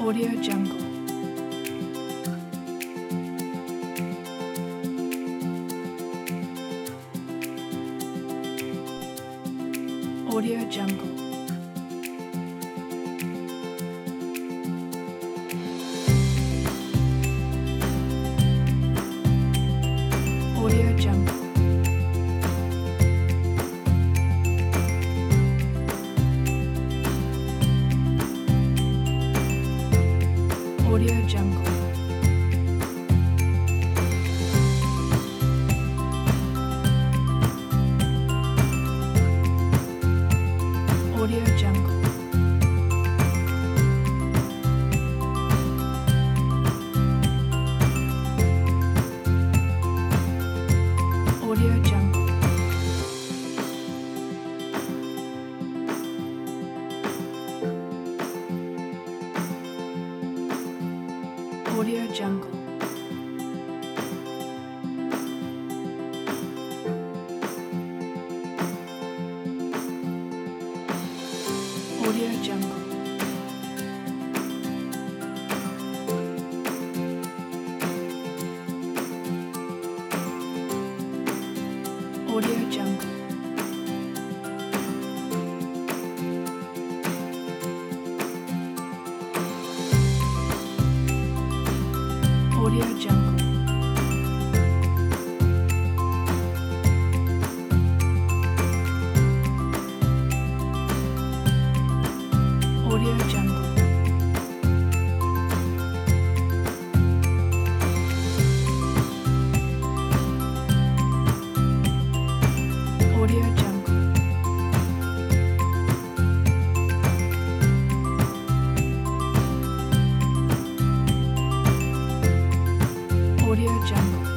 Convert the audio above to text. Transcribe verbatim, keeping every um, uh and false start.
Audio Jungle. Audio Jungle. Audio Jungle. Audio Jungle. Audio Jungle. Audio Jungle. Audio Jungle. Audio Jungle. Audio Jungle. Audio Jungle. Audio Jungle. Audio Jungle. Audio Jungle.